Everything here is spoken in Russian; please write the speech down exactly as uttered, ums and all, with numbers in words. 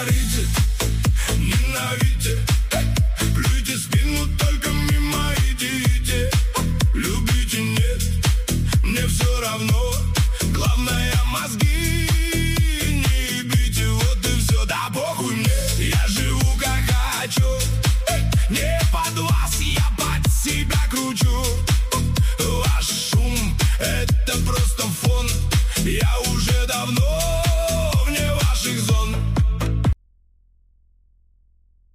Говорите, ненавидите, плюйте в спину, только мимо идите. Любите, нет, мне все равно. Главное, мозги не ебите, вот и все. Да похуй мне, я живу как хочу. Не под вас, я под себя кручу. Ваш шум, это просто фон. Я